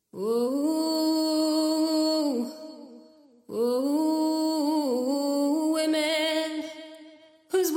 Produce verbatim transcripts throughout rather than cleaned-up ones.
Ooh, ooh, women whose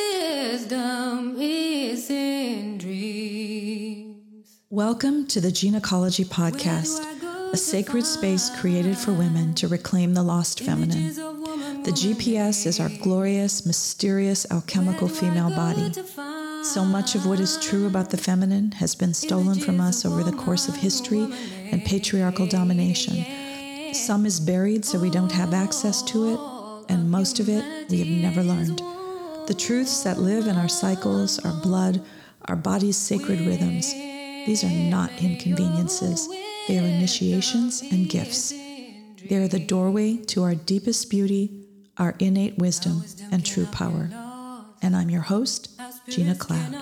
wisdom is in dreams. Welcome to the Genecology Podcast, a sacred space created for women to reclaim the lost feminine. The G P S is our glorious, mysterious, alchemical female body. So much of what is true about the feminine has been stolen from us over the course of history and patriarchal domination. Some is buried so we don't have access to it, and most of it we have never learned. The truths that live in our cycles, our blood, our body's sacred rhythms, these are not inconveniences. They are initiations and gifts. They are the doorway to our deepest beauty, our innate wisdom, and true power. And I'm your host, Gina Cloud.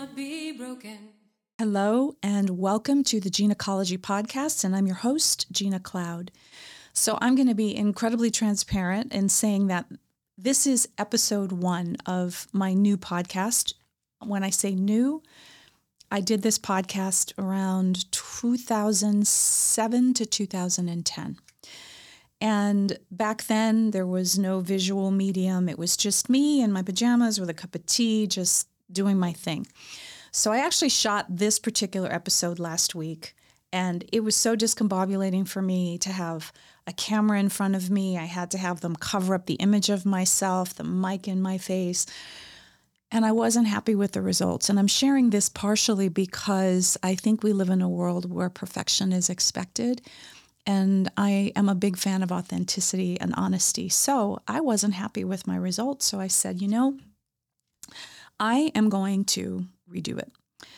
Hello, and welcome to the Genecology Podcast, and I'm your host, Gina Cloud. So I'm going to be incredibly transparent in saying that this is episode one of my new podcast. When I say new, I did this podcast around two thousand seven to two thousand ten. And back then, there was no visual medium. It was just me in my pajamas with a cup of tea, just doing my thing. So I actually shot this particular episode last week, and it was so discombobulating for me to have a camera in front of me. I had to have them cover up the image of myself, the mic in my face, and I wasn't happy with the results. And I'm sharing this partially because I think we live in a world where perfection is expected. And I am a big fan of authenticity and honesty. So I wasn't happy with my results. So I said, you know, I am going to redo it.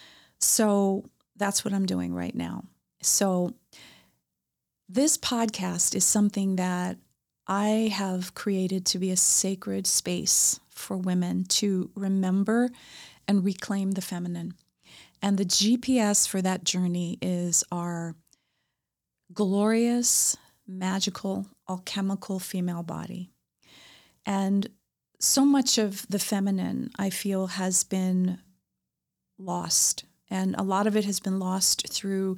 So that's what I'm doing right now. So this podcast is something that I have created to be a sacred space for women to remember and reclaim the feminine. And the G P S for that journey is our glorious, magical, alchemical female body. And so much of the feminine, I feel, has been lost. And a lot of it has been lost through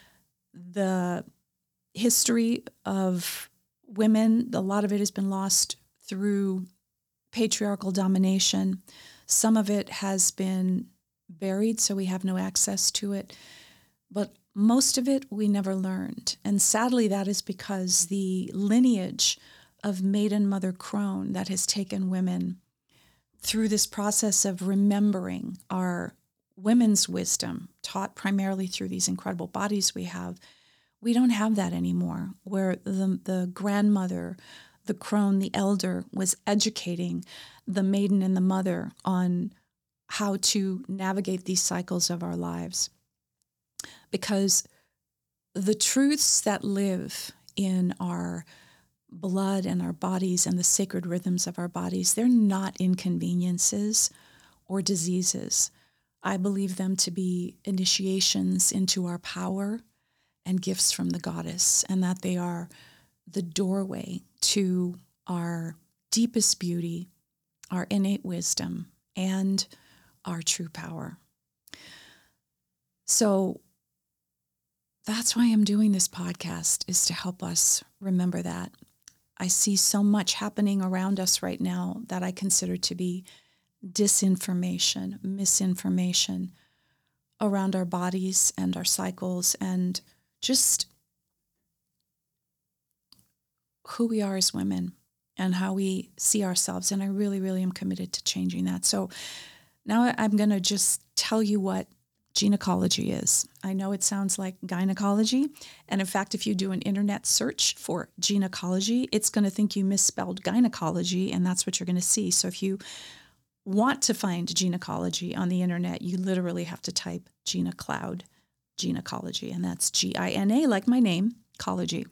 the history of women. A lot of it has been lost through patriarchal domination. Some of it has been buried, so we have no access to it. But most of it we never learned. And sadly, that is because the lineage of Maiden Mother Crone that has taken women through this process of remembering our women's wisdom, taught primarily through these incredible bodies we have, we don't have that anymore, where the, the grandmother, the crone, the elder, was educating the maiden and the mother on how to navigate these cycles of our lives. Because the truths that live in our blood and our bodies and the sacred rhythms of our bodies, they're not inconveniences or diseases. I believe them to be initiations into our power and gifts from the goddess, and that they are the doorway to our deepest beauty, our innate wisdom, and our true power. So that's why I'm doing this podcast, is to help us remember that. I see so much happening around us right now that I consider to be disinformation, misinformation around our bodies and our cycles and just who we are as women and how we see ourselves. And I really, really am committed to changing that. So now I'm going to just tell you what Genecology is. I know it sounds like gynecology, and in fact, if you do an internet search for Genecology, it's going to think you misspelled gynecology, and that's what you're going to see. So if you want to find Genecology on the internet, you literally have to type Gina Cloud, Genecology, and that's G I N A, like my name, Cology.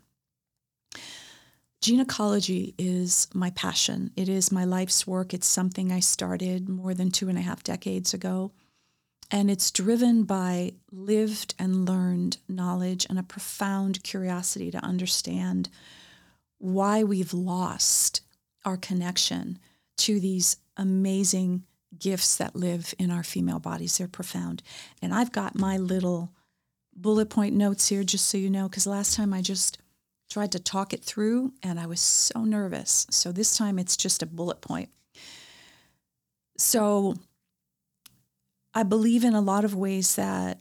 Genecology is my passion. It is my life's work. It's something I started more than two and a half decades ago. And it's driven by lived and learned knowledge and a profound curiosity to understand why we've lost our connection to these amazing gifts that live in our female bodies. They're profound. And I've got my little bullet point notes here, just so you know, because last time I just tried to talk it through and I was so nervous. So this time it's just a bullet point. So I believe in a lot of ways that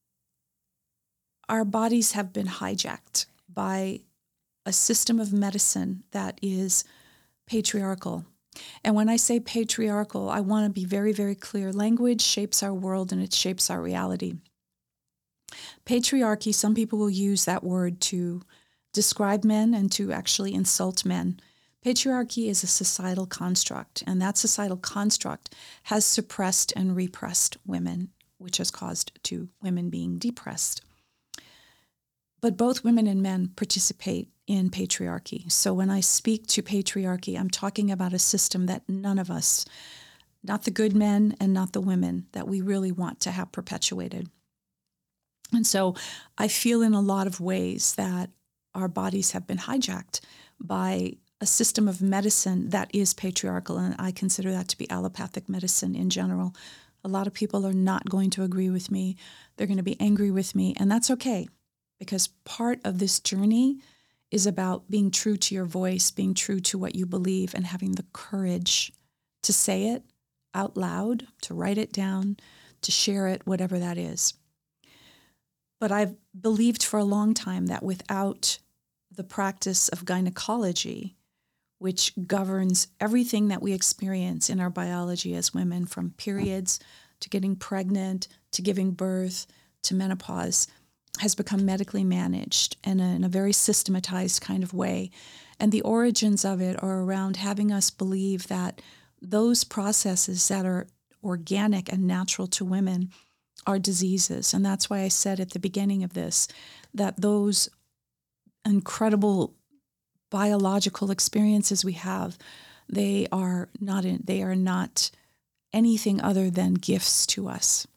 our bodies have been hijacked by a system of medicine that is patriarchal. And when I say patriarchal, I want to be very, very clear. Language shapes our world and it shapes our reality. Patriarchy, some people will use that word to describe men and to actually insult men. Patriarchy is a societal construct, and that societal construct has suppressed and repressed women, which has caused to women being depressed. But both women and men participate in patriarchy. So when I speak to patriarchy, I'm talking about a system that none of us, not the good men and not the women, that we really want to have perpetuated. And so I feel in a lot of ways that our bodies have been hijacked by a system of medicine that is patriarchal, and I consider that to be allopathic medicine in general. A lot of people are not going to agree with me. They're going to be angry with me, and that's okay, because part of this journey is about being true to your voice, being true to what you believe, and having the courage to say it out loud, to write it down, to share it, whatever that is. But I've believed for a long time that without the practice of gynecology, which governs everything that we experience in our biology as women, from periods to getting pregnant to giving birth to menopause, has become medically managed in a, in a very systematized kind of way. And the origins of it are around having us believe that those processes that are organic and natural to women are diseases. And that's why I said at the beginning of this that those incredible biological experiences we have, they are not in, they are not anything other than gifts to us.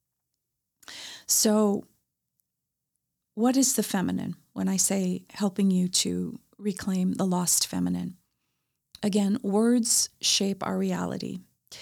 So what is the feminine when I say helping you to reclaim the lost feminine? Again, words shape our reality.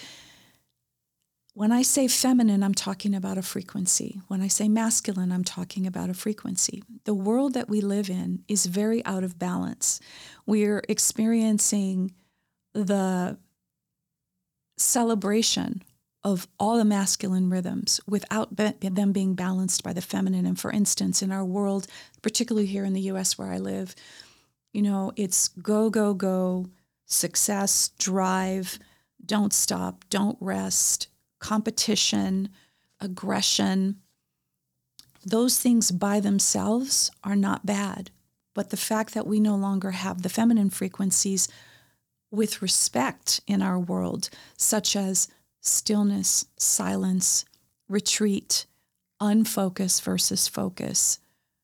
When I say feminine, I'm talking about a frequency. When I say masculine, I'm talking about a frequency. The world that we live in is very out of balance. We're experiencing the celebration of all the masculine rhythms without be- them being balanced by the feminine. And for instance, in our world, particularly here in the U S where I live, you know, it's go, go, go, success, drive, don't stop, don't rest, competition, aggression. Those things by themselves are not bad. But the fact that we no longer have the feminine frequencies with respect in our world, such as stillness, silence, retreat, unfocus versus focus,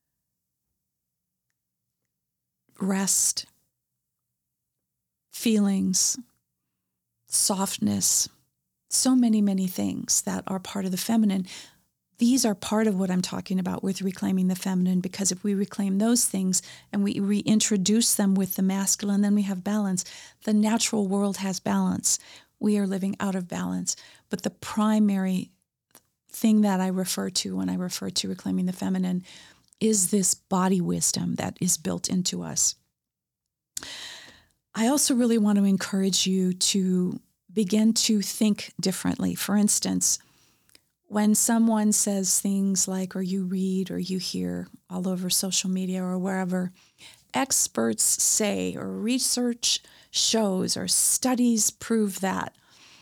rest, feelings, softness, so many, many things that are part of the feminine. These are part of what I'm talking about with reclaiming the feminine, because if we reclaim those things and we reintroduce them with the masculine, then we have balance. The natural world has balance. We are living out of balance. But the primary thing that I refer to when I refer to reclaiming the feminine is this body wisdom that is built into us. I also really want to encourage you to begin to think differently. For instance, when someone says things like, or you read or you hear all over social media or wherever, experts say, or research shows, or studies prove that,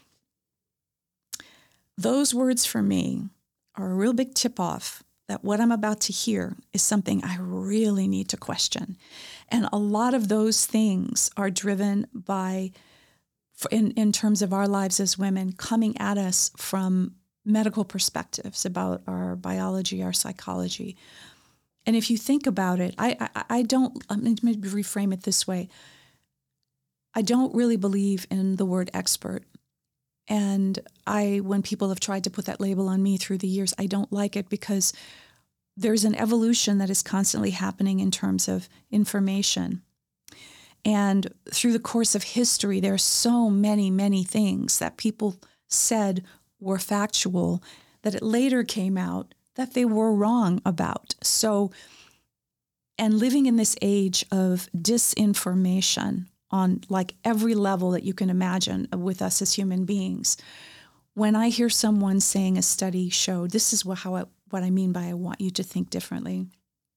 those words for me are a real big tip-off that what I'm about to hear is something I really need to question. And a lot of those things are driven by, in, in terms of our lives as women, coming at us from medical perspectives about our biology, our psychology. And if you think about it, I, I, I don't, let me reframe it this way. I don't really believe in the word expert. And I, when people have tried to put that label on me through the years, I don't like it, because there's an evolution that is constantly happening in terms of information. And through the course of history, there are so many, many things that people said were factual that it later came out that they were wrong about. So, and living in this age of disinformation on like every level that you can imagine with us as human beings, when I hear someone saying a study showed, this is what, how I, what I mean by I want you to think differently.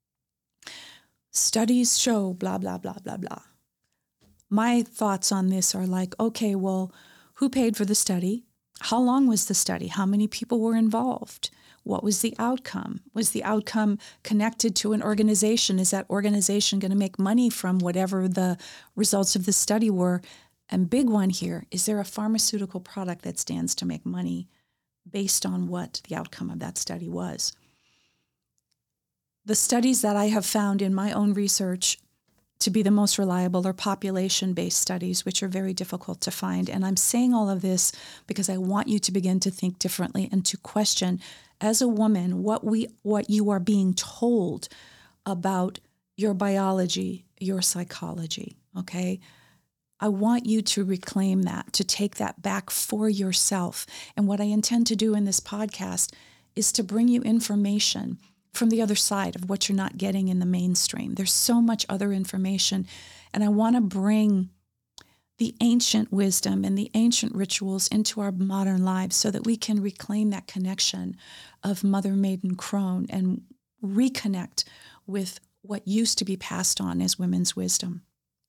Studies show blah, blah, blah, blah, blah. My thoughts on this are like, okay, well, who paid for the study? How long was the study? How many people were involved? What was the outcome? Was the outcome connected to an organization? Is that organization going to make money from whatever the results of the study were? And big one here, is there a pharmaceutical product that stands to make money based on what the outcome of that study was? The studies that I have found in my own research to be the most reliable are population-based studies, which are very difficult to find. And I'm saying all of this because I want you to begin to think differently and to question, as a woman, what we what you are being told about your biology, your psychology, okay? I want you to reclaim that, to take that back for yourself. And what I intend to do in this podcast is to bring you information from the other side of what you're not getting in the mainstream. There's so much other information, and I want to bring the ancient wisdom and the ancient rituals into our modern lives so that we can reclaim that connection of Mother Maiden Crone and reconnect with what used to be passed on as women's wisdom.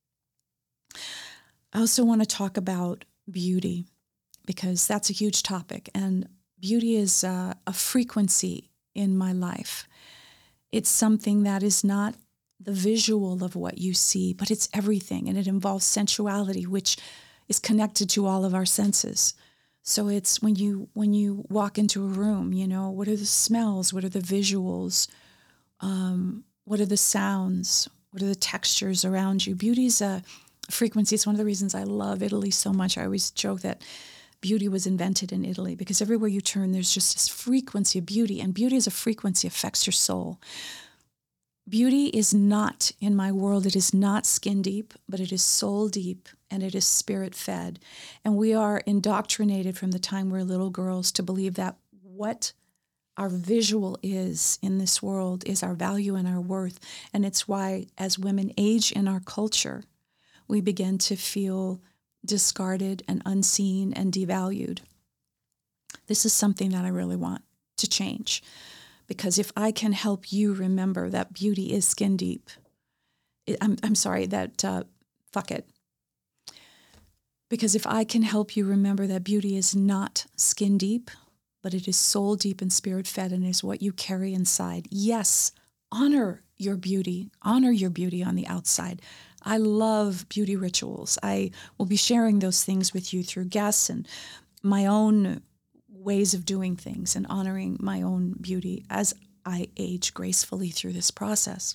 I also want to talk about beauty because that's a huge topic, and beauty is uh, a frequency in my life. It's something that is not the visual of what you see, but it's everything, and it involves sensuality, which is connected to all of our senses. So it's when you when you walk into a room, you know, what are the smells? What are the visuals? Um, what are the sounds? What are the textures around you? Beauty is a frequency. It's one of the reasons I love Italy so much. I always joke that beauty was invented in Italy because everywhere you turn, there's just this frequency of beauty, and beauty as a frequency affects your soul. Beauty is not, in my world, it is not skin deep, but it is soul deep, and it is spirit fed. And we are indoctrinated from the time we're little girls to believe that what our visual is in this world is our value and our worth. And it's why, as women age in our culture, we begin to feel discarded and unseen and devalued. This is something that I really want to change, because if I can help you remember that beauty is skin deep, it, I'm I'm sorry that uh, fuck it. Because if I can help you remember that beauty is not skin deep, but it is soul deep and spirit fed, and is what you carry inside. Yes, honor your beauty, honor your beauty on the outside. I love beauty rituals. I will be sharing those things with you through guests and my own ways of doing things and honoring my own beauty as I age gracefully through this process.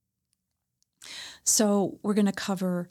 So we're going to cover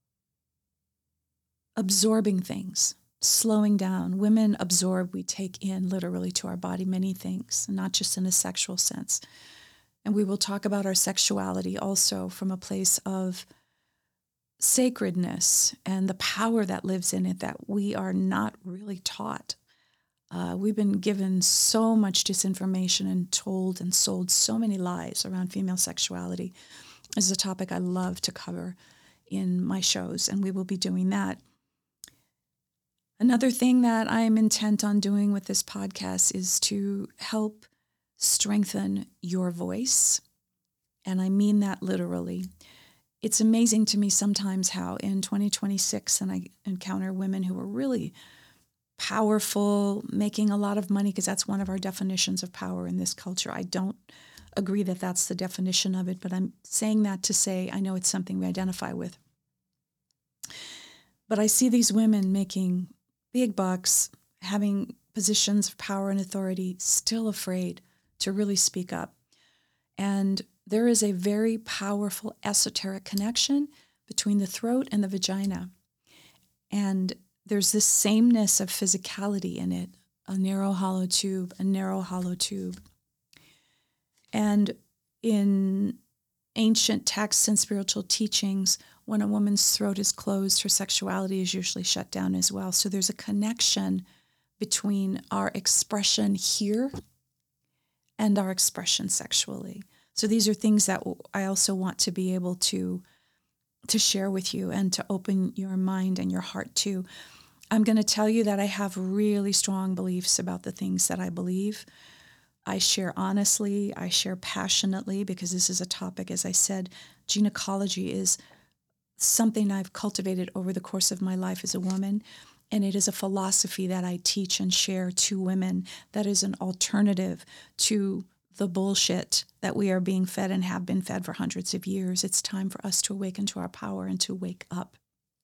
absorbing things, slowing down. Women absorb, we take in literally to our body many things, not just in a sexual sense. And we will talk about our sexuality also from a place of sacredness and the power that lives in it that we are not really taught. Uh, we've been given so much disinformation and told and sold so many lies around female sexuality. This is a topic I love to cover in my shows, and we will be doing that. Another thing that I'm intent on doing with this podcast is to help strengthen your voice, and I mean that literally. It's amazing to me sometimes how in twenty twenty-six, and I encounter women who are really powerful, making a lot of money, because that's one of our definitions of power in this culture. I don't agree that that's the definition of it, but I'm saying that to say I know it's something we identify with. But I see these women making big bucks, having positions of power and authority, still afraid to really speak up. And there is a very powerful esoteric connection between the throat and the vagina. And there's this sameness of physicality in it, a narrow hollow tube, a narrow hollow tube. And in ancient texts and spiritual teachings, when a woman's throat is closed, her sexuality is usually shut down as well. So there's a connection between our expression here and our expression sexually. So these are things that I also want to be able to to share with you and to open your mind and your heart to. I'm going to tell you that I have really strong beliefs about the things that I believe. I share honestly, I share passionately, because this is a topic, as I said, gynecology is something I've cultivated over the course of my life as a woman, and it is a philosophy that I teach and share to women that is an alternative to the bullshit that we are being fed and have been fed for hundreds of years. It's time for us to awaken to our power and to wake up.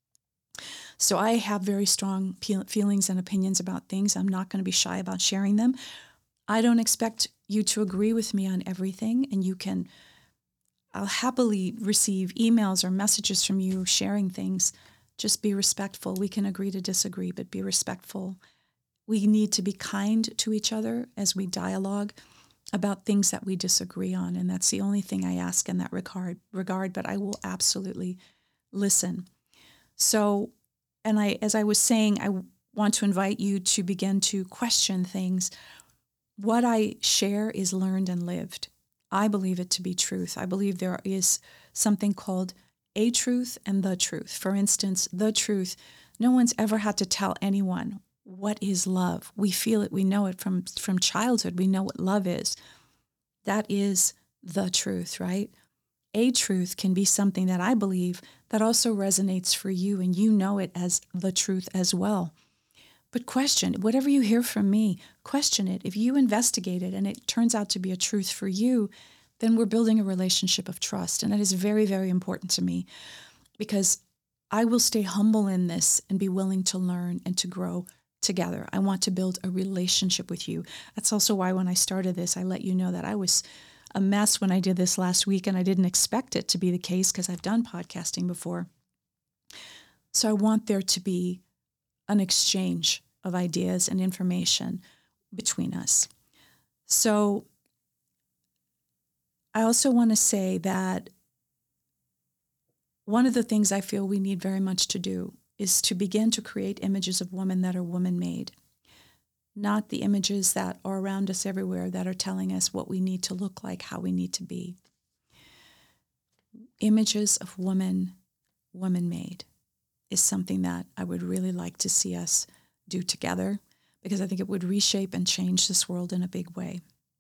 So I have very strong feelings and opinions about things. I'm not going to be shy about sharing them. I don't expect you to agree with me on everything, and you can, I'll happily receive emails or messages from you sharing things. Just be respectful. We can agree to disagree, but be respectful. We need to be kind to each other as we dialogue about things that we disagree on, and that's the only thing I ask in that regard, regard, but I will absolutely listen. So, and I, as I was saying, I want to invite you to begin to question things. What I share is learned and lived. I believe it to be truth. I believe there is something called a truth and the truth. For instance, the truth, no one's ever had to tell anyone what is love. We feel it, we know it from, from childhood. We know what love is. That is the truth, right? A truth can be something that I believe that also resonates for you, and you know it as the truth as well. But question, whatever you hear from me, question it. If you investigate it and it turns out to be a truth for you, then we're building a relationship of trust. And that is very, very important to me, because I will stay humble in this and be willing to learn and to grow together. I want to build a relationship with you. That's also why when I started this, I let you know that I was a mess when I did this last week, and I didn't expect it to be the case because I've done podcasting before. So I want there to be an exchange of ideas and information between us. So I also want to say that one of the things I feel we need very much to do is to begin to create images of women that are woman-made, not the images that are around us everywhere that are telling us what we need to look like, how we need to be. Images of woman, woman-made is something that I would really like to see us do together, because I think it would reshape and change this world in a big way.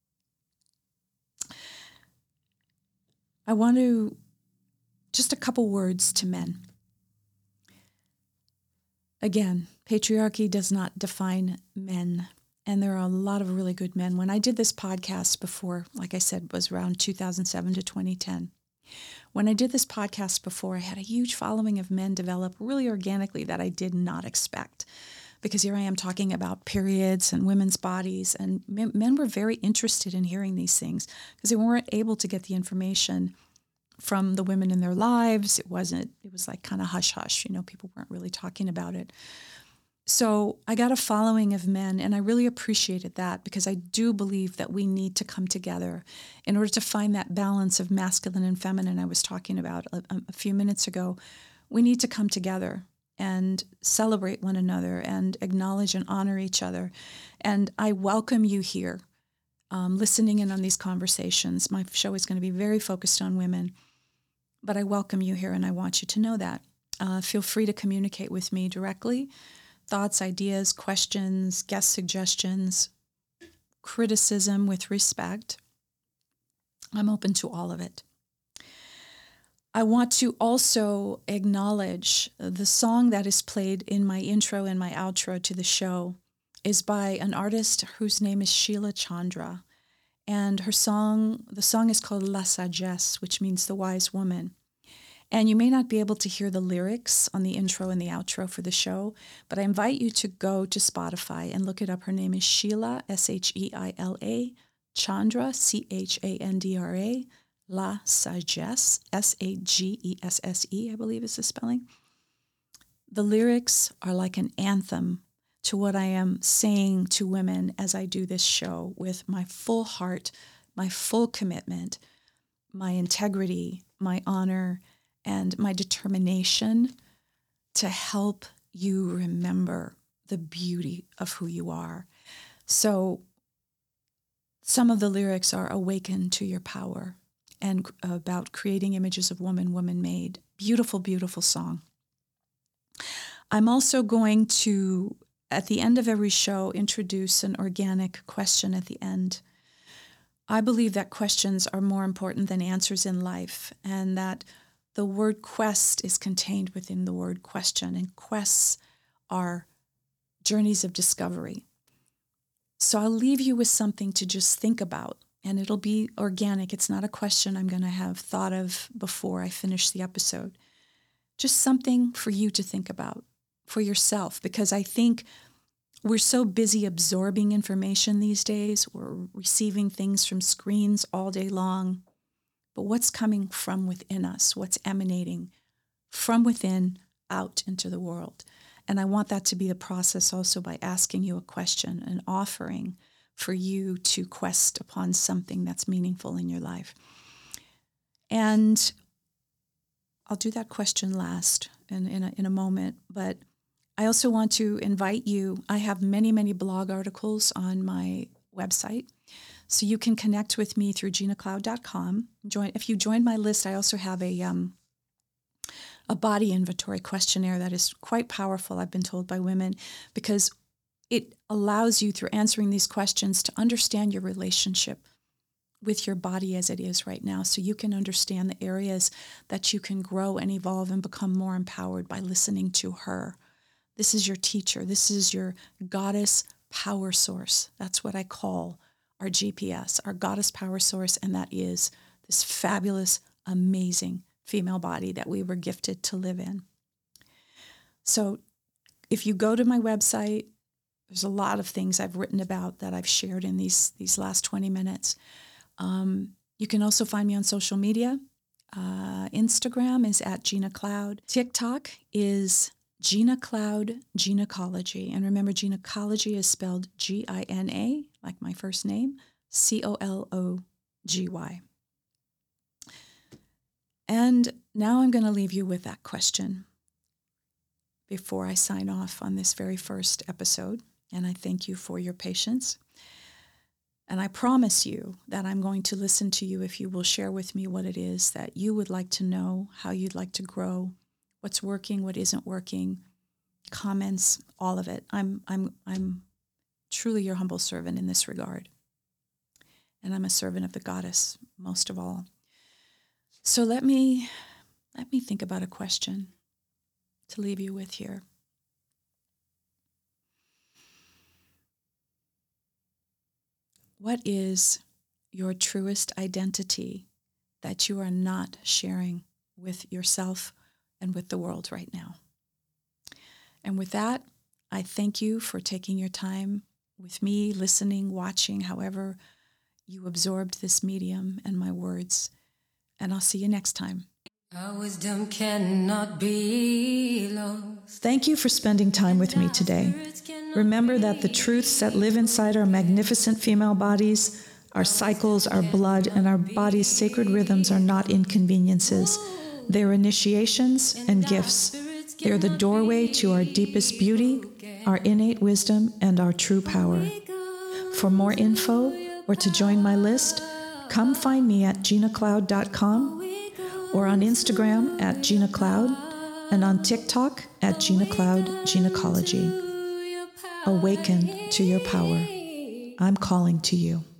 I want to, just a couple words to men. Again, patriarchy does not define men, and there are a lot of really good men. When I did this podcast before, like I said, was around two thousand seven to twenty ten. When I did this podcast before, I had a huge following of men develop really organically that I did not expect, because here I am talking about periods and women's bodies, and men, men were very interested in hearing these things because they weren't able to get the information from the women in their lives. It wasn't, it was like kind of hush-hush, you know, people weren't really talking about it. So I got a following of men, and I really appreciated that, because I do believe that we need to come together in order to find that balance of masculine and feminine I was talking about a, a few minutes ago. We need to come together and celebrate one another and acknowledge and honor each other. And I welcome you here, um, listening in on these conversations. My show is going to be very focused on women, but I welcome you here, and I want you to know that. Uh, feel free to communicate with me directly. Thoughts, ideas, questions, guest suggestions, criticism with respect. I'm open to all of it. I want to also acknowledge the song that is played in my intro and my outro to the show is by an artist whose name is Sheila Chandra. And her song, the song is called La Sagesse, which means the wise woman. And you may not be able to hear the lyrics on the intro and the outro for the show, but I invite you to go to Spotify and look it up. Her name is Sheila, S H E I L A, Chandra, C H A N D R A, La Sagesse, S A G E S S E, I believe is the spelling. The lyrics are like an anthem to what I am saying to women as I do this show with my full heart, my full commitment, my integrity, my honor, and my determination to help you remember the beauty of who you are. So Some of the lyrics are "Awaken to Your Power" and about creating images of woman, woman made. Beautiful, beautiful song. I'm also going to, at the end of every show, introduce an organic question at the end. I believe that questions are more important than answers in life, and that the word quest is contained within the word question, and quests are journeys of discovery. So I'll leave you with something to just think about, and it'll be organic. It's not a question I'm going to have thought of before I finish the episode. Just something for you to think about for yourself, because I think we're so busy absorbing information these days. We're receiving things from screens all day long. But what's coming from within us? What's emanating from within out into the world? And I want that to be the process also by asking you a question, an offering for you to quest upon something that's meaningful in your life. And I'll do that question last in, in, a, in a moment, but I also want to invite you. I have many, many blog articles on my website, so you can connect with me through gina cloud dot com. Join, if you join my list, I also have a um, a body inventory questionnaire that is quite powerful, I've been told by women, because it allows you, through answering these questions, to understand your relationship with your body as it is right now, so you can understand the areas that you can grow and evolve and become more empowered by listening to her. This is your teacher. This is your goddess power source. That's what I call our G P S, our goddess power source, and that is this fabulous, amazing female body that we were gifted to live in. So if you go to my website, there's a lot of things I've written about that I've shared in these, these last twenty minutes. Um, you can also find me on social media. Uh, Instagram is at Gina Cloud. TikTok is Gina Cloud Gynecology. And remember, gynecology is spelled G I N A, like my first name, C O L O G Y. And now I'm going to leave you with that question before I sign off on this very first episode. And I thank you for your patience. And I promise you that I'm going to listen to you if you will share with me what it is that you would like to know, how you'd like to grow, what's working, what isn't working, comments, all of it. I'm I'm I'm truly your humble servant in this regard. And I'm a servant of the goddess most of all. So let me let me think about a question to leave you with here. What is your truest identity that you are not sharing with yourself and with the world right now? And with that, I thank you for taking your time with me, listening, watching, however you absorbed this medium and my words. And I'll see you next time. Our wisdom cannot be lost. Thank you for spending time with me today. Remember that the truths that live inside our magnificent female bodies, our cycles, our blood, and our body's sacred rhythms are not inconveniences. They're initiations and gifts. They're the doorway to our deepest beauty, our innate wisdom, and our true power. For more info or to join my list, come find me at gina cloud dot com or on Instagram at Gina Cloud and on TikTok at Gina Cloud Gynecology. Awaken to your power. I'm calling to you.